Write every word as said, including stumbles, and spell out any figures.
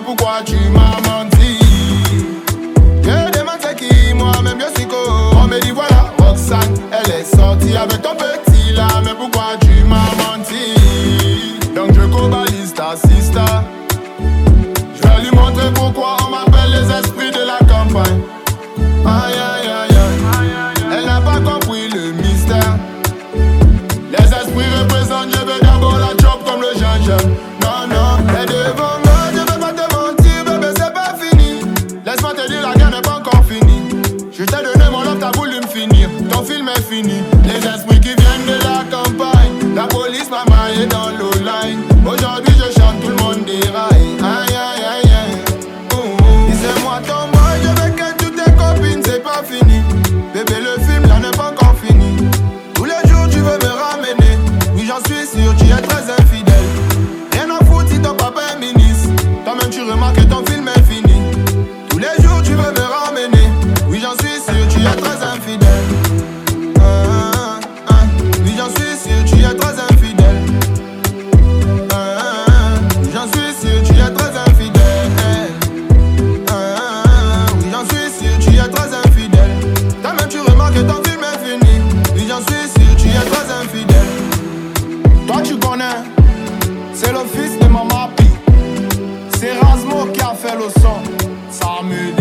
pourquoi tu m'as menti? Je demande c'est qui, moi-même je suis co. On me dit voilà, Roxane, elle est sortie avec ton petit là. Mais pourquoi tu m'as menti? Donc je cobalise ta sister. Je vais lui montrer pourquoi on m'appelle les esprits de la campagne. Aïe aïe aïe aïe, elle n'a pas compris le mystère. Les esprits représentent, je veux d'abord la job comme le gingembre. Non non, et devant moi je veux pas te mentir, bébé c'est pas fini. Laisse-moi te dire la guerre n'est pas encore finie. Je t'ai donné mon love, t'as voulu me finir. Ton film est fini. Les esprits qui viennent de la campagne. La police m'a maillé dans l'eau line. Aujourd'hui je chante, tout le monde déraille. Aïe aïe aïe aïe. Ouh, dis-moi ton boy, je veux que toutes tes copines, c'est pas fini. Bébé le film là n'est pas encore fini. Tous les jours tu veux me ramener. Oui j'en suis sûr, tu es très infidèle. Rien à foutre si ton papa est ministre. Toi-même tu remarques que ton film est fini. Tous les jours tu veux me ramener. Oui j'en suis sûr, tu es très infidèle. Ah, ah, ah. Oui j'en suis sûr, tu es très infidèle. Ah, ah, oui j'en suis sûr, tu es très infidèle. Ah, ah, oui j'en suis sûr, tu es très infidèle. Toi-même tu remarques que ton film est fini. Oui j'en suis sûr, tu es très infidèle. Toi tu connais, c'est le fils de Mama P. C'est Razmo qui a fait le son. Ça me